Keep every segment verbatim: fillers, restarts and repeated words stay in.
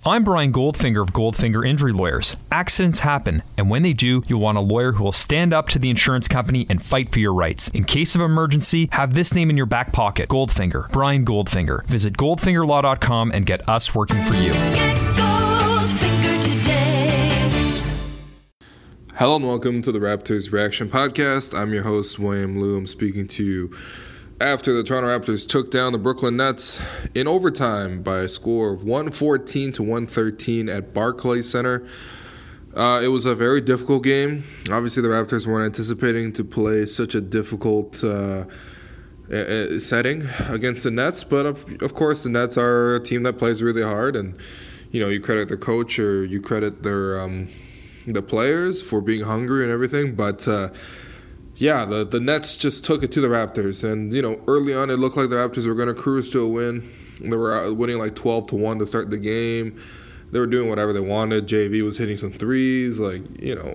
I'm Brian Goldfinger of Goldfinger Injury Lawyers. Accidents happen, and when they do, you'll want a lawyer who will stand up to the insurance company and fight for your rights. In case of emergency, have this name in your back pocket. Goldfinger. Brian Goldfinger. Visit goldfinger law dot com and get us working for you. Get Goldfinger today. Hello and welcome to the Raptors Reaction Podcast. I'm your host, William Liu. I'm speaking to you after the Toronto Raptors took down the Brooklyn Nets in overtime by a score of one fourteen to one thirteen at Barclays Center. Uh, it was a very difficult game. Obviously, the Raptors weren't anticipating to play such a difficult uh, uh, setting against the Nets, but of, of course, the Nets are a team that plays really hard, and you know, you credit their coach or you credit their um, the players for being hungry and everything, but uh, Yeah, the, the Nets just took it to the Raptors. And, you know, early on it looked like the Raptors were going to cruise to a win. They were winning like twelve to one to start the game. They were doing whatever they wanted. J V was hitting some threes. Like, you know,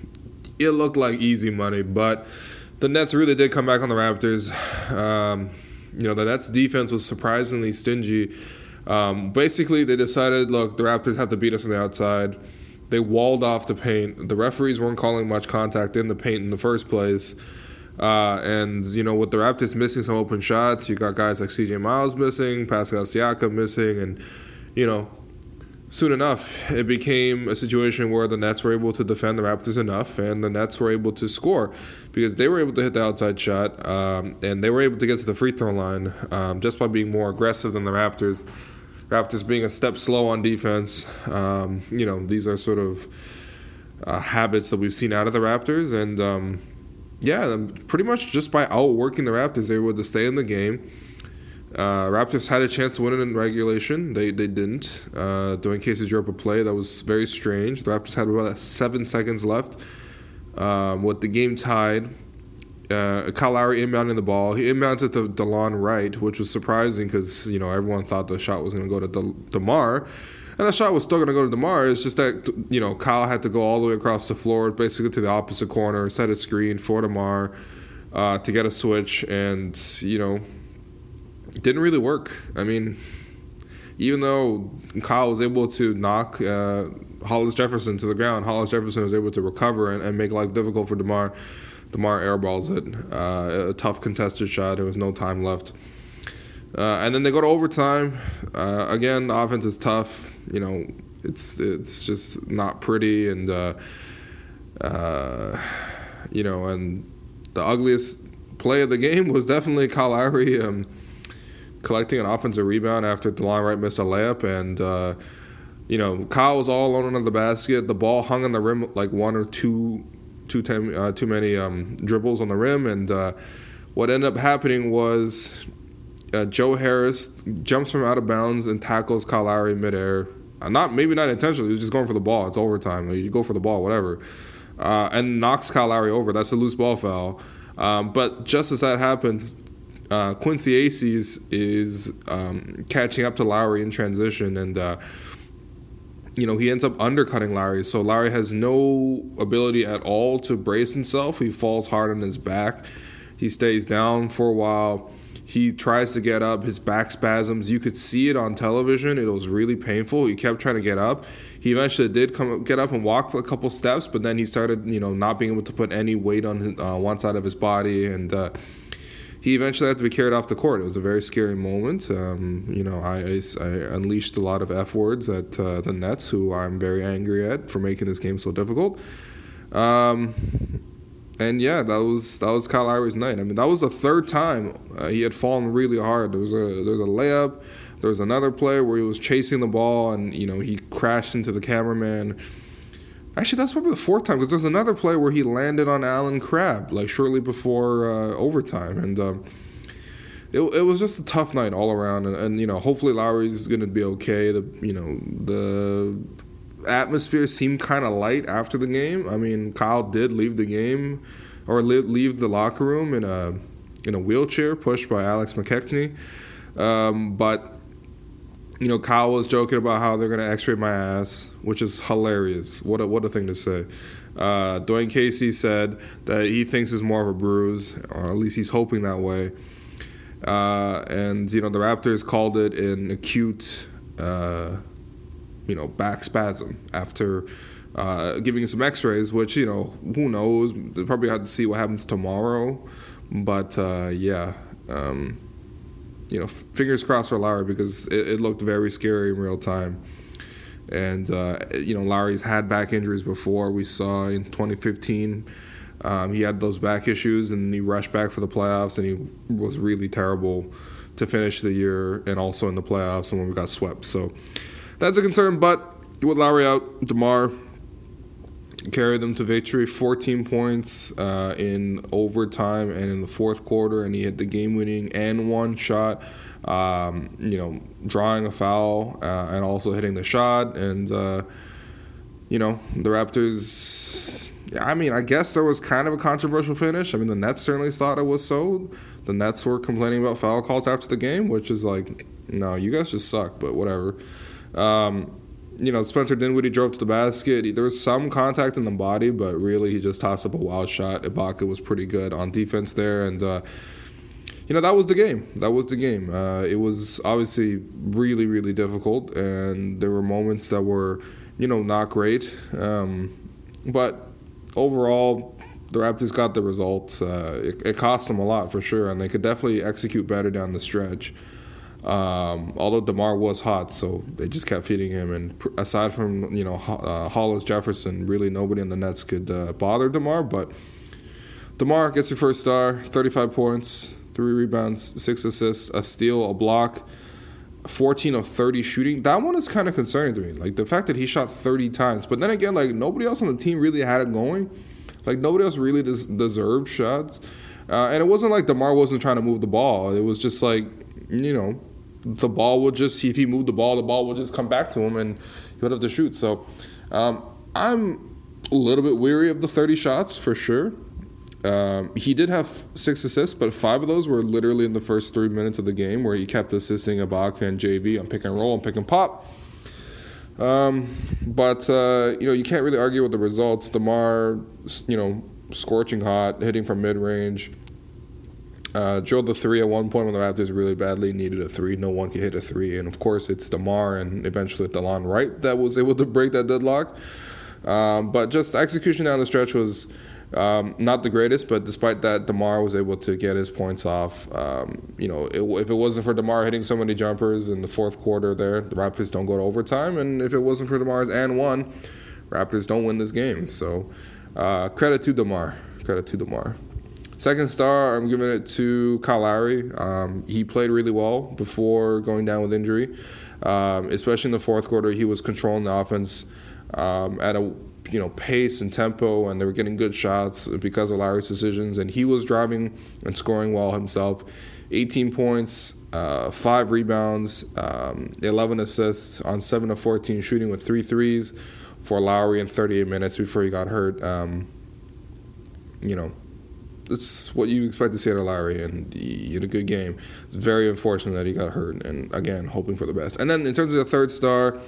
it looked like easy money. But the Nets really did come back on the Raptors. Um, you know, the Nets defense was surprisingly stingy. Um, basically, they decided, look, the Raptors have to beat us from the outside. They walled off the paint. The referees weren't calling much contact in the paint in the first place. Uh, and, you know, with the Raptors missing some open shots, you got guys like C J Miles missing, Pascal Siakam missing, and, you know, soon enough, it became a situation where the Nets were able to defend the Raptors enough, and the Nets were able to score because they were able to hit the outside shot, um, and they were able to get to the free throw line um, just by being more aggressive than the Raptors. Raptors being a step slow on defense. Um, you know, these are sort of uh, habits that we've seen out of the Raptors. And, um, yeah, pretty much just by outworking the Raptors, they were able to stay in the game. Uh, Raptors had a chance to win it in regulation. They they didn't. Uh, Dwayne Casey drew up a play that was very strange. The Raptors had about seven seconds left um, with the game tied. Uh, Kyle Lowry inbounding the ball. He inbounded to DeLon Wright, which was surprising because, you know, everyone thought the shot was going to go to De- DeMar. And the shot was still going to go to DeMar. It's just that, you know, Kyle had to go all the way across the floor, basically to the opposite corner, set a screen for DeMar uh, to get a switch. And, you know, it didn't really work. I mean, even though Kyle was able to knock uh, Hollis Jefferson to the ground, Hollis Jefferson was able to recover and, and make life difficult for DeMar. DeMar airballs it. Uh, a tough contested shot. There was no time left. Uh, and then they go to overtime. Uh, again, the offense is tough. You know, it's it's just not pretty. And, uh, uh, you know, and the ugliest play of the game was definitely Kyle Lowry um, collecting an offensive rebound after DeLon Wright missed a layup. And, uh, you know, Kyle was all alone under the basket. The ball hung on the rim like one or two Too, time, uh, too many um, dribbles on the rim, and uh, what ended up happening was uh, Joe Harris jumps from out of bounds and tackles Kyle Lowry midair. Uh, not maybe not intentionally, he was just going for the ball. It's overtime. Like, you go for the ball, whatever, uh, and knocks Kyle Lowry over. That's a loose ball foul. Um, but just as that happens, uh, Quincy Aces is um, catching up to Lowry in transition, and uh, you know, he ends up undercutting Lowry. So Lowry has no ability at all to brace himself. He falls hard on his back. He stays down for a while. He tries to get up. His back spasms. You could see it on television. It was really painful. He kept trying to get up. He eventually did come get up and walk for a couple steps, but then he started, you know, not being able to put any weight on his, uh, one side of his body, and uh, he eventually had to be carried off the court. It was a very scary moment. Um, you know, I, I, I unleashed a lot of F words at uh, the Nets, who I'm very angry at for making this game so difficult. Um, and yeah, that was that was Kyle Lowry's night. I mean, that was the third time uh, he had fallen really hard. There was a there was a layup. There was another play where he was chasing the ball, and you know he crashed into the cameraman. Actually, that's probably the fourth time, because there's another play where he landed on Alan Crabb, like shortly before uh, overtime. And um, it it was just a tough night all around. And, and you know, hopefully Lowry's going to be okay. The you know the atmosphere seemed kind of light after the game. I mean, Kyle did leave the game or leave the locker room in a in a wheelchair, pushed by Alex McKechnie. Um, but You know, Kyle was joking about how they're going to x-ray my ass, which is hilarious. What a, what a thing to say. Uh, Dwayne Casey said that he thinks it's more of a bruise, or at least he's hoping that way. Uh, and, you know, the Raptors called it an acute uh, you know, back spasm after uh, giving him some x-rays, which, you know, who knows? They probably have to see what happens tomorrow. But, uh, yeah, um, you know, fingers crossed for Lowry because it, it looked very scary in real time. And, uh, you know, Lowry's had back injuries before. We saw in twenty fifteen um, he had those back issues, and he rushed back for the playoffs, and he was really terrible to finish the year and also in the playoffs and when we got swept. So that's a concern. But with Lowry out, DeMar carried them to victory, fourteen points uh, in overtime and in the fourth quarter, and he hit the game-winning and one shot, um, you know, drawing a foul uh, and also hitting the shot. And, uh, you know, the Raptors, I mean, I guess there was kind of a controversial finish. I mean, the Nets certainly thought it was so. The Nets were complaining about foul calls after the game, which is like, no, you guys just suck, but whatever. Um, you know, Spencer Dinwiddie drove to the basket. There was some contact in the body, but really he just tossed up a wild shot. Ibaka was pretty good on defense there, and, uh, you know, that was the game. That was the game. Uh, it was obviously really, really difficult, and there were moments that were, you know, not great. Um, but overall, the Raptors got the results. Uh, it, it cost them a lot for sure, and they could definitely execute better down the stretch. Um, although DeMar was hot, so they just kept feeding him. And pr- aside from, you know, uh, Hollis Jefferson, really nobody in the Nets could uh, bother DeMar. But DeMar gets your first star, thirty-five points, three rebounds, six assists, a steal, a block, fourteen of thirty shooting. That one is kind of concerning to me. Like, the fact that he shot thirty times. But then again, like, nobody else on the team really had it going. Like, nobody else really des- deserved shots. Uh, and it wasn't like DeMar wasn't trying to move the ball. It was just like, you know, the ball would just, if he moved the ball, the ball would just come back to him and he would have to shoot. So um, I'm a little bit weary of the thirty shots for sure. Um, he did have six assists, but five of those were literally in the first three minutes of the game where he kept assisting Ibaka and J V on pick and roll and pick and pop. Um, but, uh, you know, you can't really argue with the results. DeMar, you know, scorching hot, hitting from mid-range. Uh, drilled the three at one point when the Raptors really badly needed a three. No one could hit a three. And, of course, it's DeMar and eventually DeLon Wright that was able to break that deadlock. Um, but just execution down the stretch was um, not the greatest. But despite that, DeMar was able to get his points off. Um, you know, it, if it wasn't for DeMar hitting so many jumpers in the fourth quarter there, the Raptors don't go to overtime. And if it wasn't for DeMar's and one, Raptors don't win this game. So uh, credit to DeMar. Credit to DeMar. Second star, I'm giving it to Kyle Lowry. Um, he played really well before going down with injury, um, especially in the fourth quarter. He was controlling the offense um, at a you know pace and tempo, and they were getting good shots because of Lowry's decisions. And he was driving and scoring well himself. eighteen points, uh, five rebounds, um, eleven assists on seven of fourteen shooting with three threes for Lowry in thirty-eight minutes before he got hurt. Um, you know. It's what you expect to see out of Lowry, and he had a good game. It's very unfortunate that he got hurt, and again, hoping for the best. And then in terms of the third star,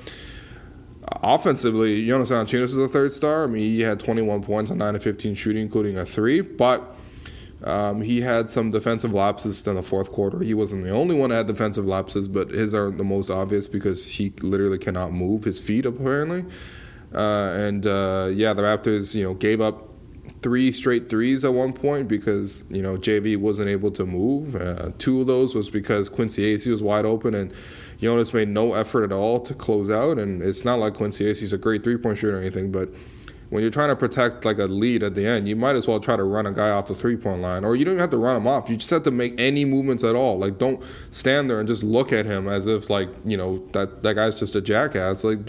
offensively, Jonas Valanciunas is the third star. I mean, he had twenty-one points on nine of fifteen shooting, including a three, but um, he had some defensive lapses in the fourth quarter. He wasn't the only one that had defensive lapses, but his are the most obvious because he literally cannot move his feet, apparently. Uh, and, uh, yeah, the Raptors, you know, gave up three straight threes at one point because, you know, J V wasn't able to move. Uh, two of those was because Quincy Acy was wide open and Jonas made no effort at all to close out. And it's not like Quincy Acy's a great three-point shooter or anything, but when you're trying to protect like a lead at the end, you might as well try to run a guy off the three-point line, or you don't even have to run him off. You just have to make any movements at all. Like, don't stand there and just look at him as if, like, you know, that, that guy's just a jackass. Like,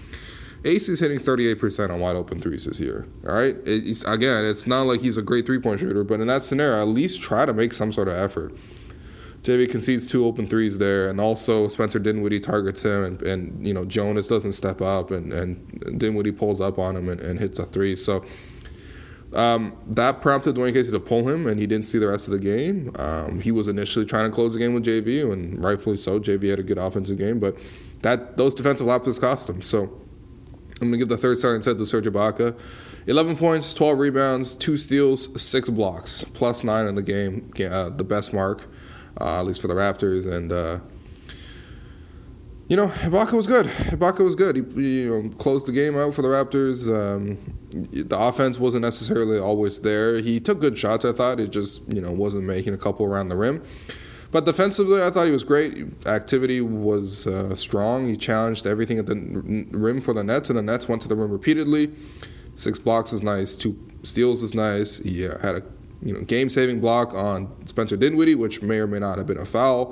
Acy's hitting thirty-eight percent on wide open threes this year. All right. It's, again, it's not like he's a great three-point shooter, but in that scenario, at least try to make some sort of effort. J V concedes two open threes there, and also Spencer Dinwiddie targets him, and, and you know Jonas doesn't step up, and, and Dinwiddie pulls up on him and, and hits a three. So um, that prompted Dwayne Casey to pull him, and he didn't see the rest of the game. Um, he was initially trying to close the game with J V, and rightfully so. J V had a good offensive game, but that those defensive lapses cost him. So I'm going to give the third star instead to Serge Ibaka. eleven points, twelve rebounds, two steals, six blocks, plus nine in the game, uh, the best mark, uh, at least for the Raptors. And, uh, you know, Ibaka was good. Ibaka was good. He, he you know, closed the game out for the Raptors. Um, the offense wasn't necessarily always there. He took good shots, I thought. It just, you know, wasn't making a couple around the rim. But defensively, I thought he was great. Activity was uh, strong. He challenged everything at the rim for the Nets, and the Nets went to the rim repeatedly. Six blocks is nice. Two steals is nice. He uh, had a you know game-saving block on Spencer Dinwiddie, which may or may not have been a foul.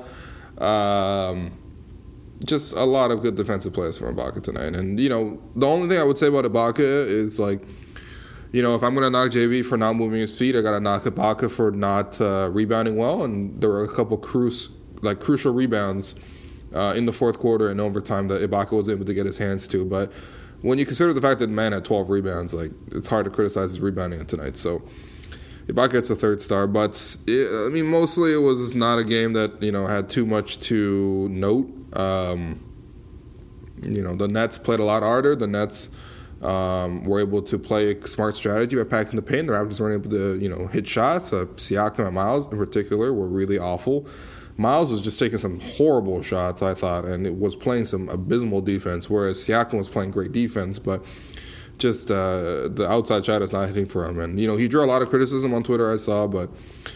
Um, just a lot of good defensive plays from Ibaka tonight. And, you know, the only thing I would say about Ibaka is, like, you know, if I'm going to knock J V for not moving his feet, I got to knock Ibaka for not uh, rebounding well. And there were a couple cru- like crucial rebounds uh, in the fourth quarter and overtime that Ibaka was able to get his hands to. But when you consider the fact that the man had twelve rebounds, like, it's hard to criticize his rebounding tonight. So Ibaka gets a third star. But, it, I mean, mostly it was not a game that, you know, had too much to note. Um, you know, the Nets played a lot harder. The Nets um, were able to play a smart strategy by packing the paint. The Raptors weren't able to, you know, hit shots. Uh, Siakam and Miles in particular were really awful. Miles was just taking some horrible shots, I thought, and it was playing some abysmal defense, whereas Siakam was playing great defense, but just uh, the outside shot is not hitting for him. And, you know, he drew a lot of criticism on Twitter, I saw, but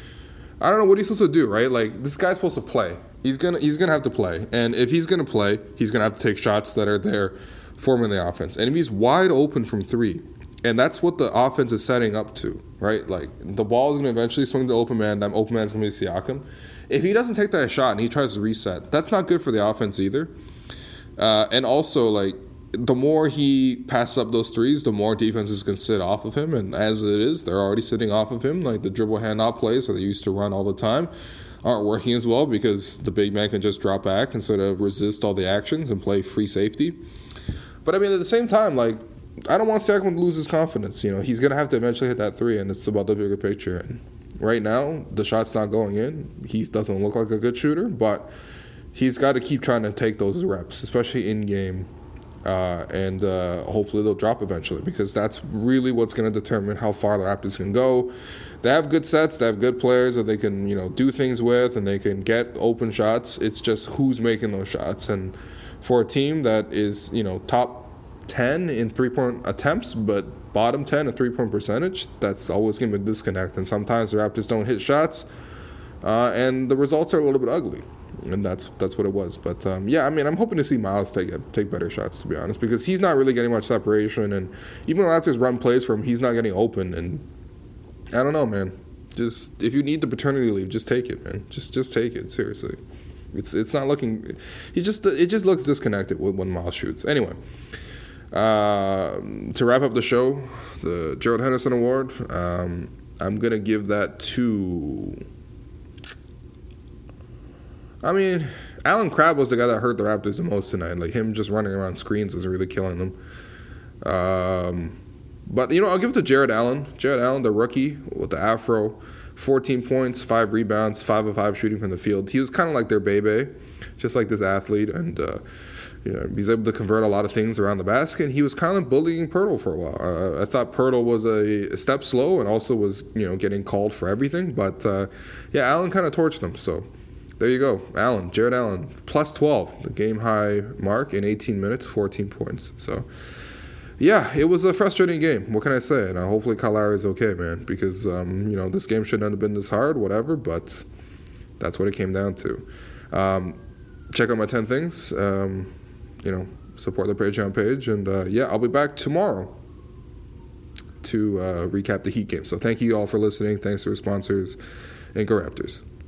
I don't know what he's supposed to do, right? Like, this guy's supposed to play. He's gonna he's gonna have to play, and if he's gonna play, he's gonna have to take shots that are there for him in the offense. And if he's wide open from three, and that's what the offense is setting up to, right? Like, the ball is gonna eventually swing to open man. That open man's gonna be Siakam. If he doesn't take that shot and he tries to reset, that's not good for the offense either. Uh, and also, like, the more he passes up those threes, the more defenses can sit off of him. And as it is, they're already sitting off of him. Like, the dribble handoff plays that they used to run all the time aren't working as well because the big man can just drop back and sort of resist all the actions and play free safety. But, I mean, at the same time, like, I don't want Siakam to lose his confidence. You know, he's going to have to eventually hit that three, and it's about the bigger picture. And right now, the shot's not going in. He doesn't look like a good shooter, but he's got to keep trying to take those reps, especially in-game. Uh, and uh, hopefully they'll drop eventually, because that's really what's going to determine how far the Raptors can go. They have good sets, they have good players that they can, you know, do things with, and they can get open shots. It's just who's making those shots. And for a team that is, you know, top ten in three-point attempts, but bottom ten in three-point percentage, that's always going to be a disconnect. And sometimes the Raptors don't hit shots, uh, and the results are a little bit ugly. And that's that's what it was. But, um, yeah, I mean, I'm hoping to see Miles take take better shots, to be honest, because he's not really getting much separation. And even when Raptors run plays for him, he's not getting open. And I don't know, man. Just if you need the paternity leave, just take it, man. Just just take it, seriously. It's it's not looking – he just it just looks disconnected when Miles shoots. Anyway, uh, to wrap up the show, the Gerald Henderson Award, um, I'm going to give that to – I mean, Alan Crabb was the guy that hurt the Raptors the most tonight. Like, him just running around screens was really killing them. Um, but, you know, I'll give it to Jared Allen. Jared Allen, the rookie with the afro, fourteen points, five rebounds, five of five shooting from the field. He was kind of like their Bebe, just like this athlete. And, uh, you know, he's able to convert a lot of things around the basket. And he was kind of bullying Pirtle for a while. Uh, I thought Pirtle was a step slow and also was, you know, getting called for everything. But, uh, yeah, Allen kind of torched him, so... There you go, Allen, Jared Allen, plus twelve, the game-high mark in eighteen minutes, fourteen points. So, yeah, it was a frustrating game. What can I say? And uh, hopefully Kyle Lowry is okay, man, because, um, you know, this game shouldn't have been this hard, whatever, but that's what it came down to. Um, check out my ten things, um, you know, support the Patreon page, and, uh, yeah, I'll be back tomorrow to uh, recap the Heat game. So thank you all for listening. Thanks to our sponsors, and go Raptors.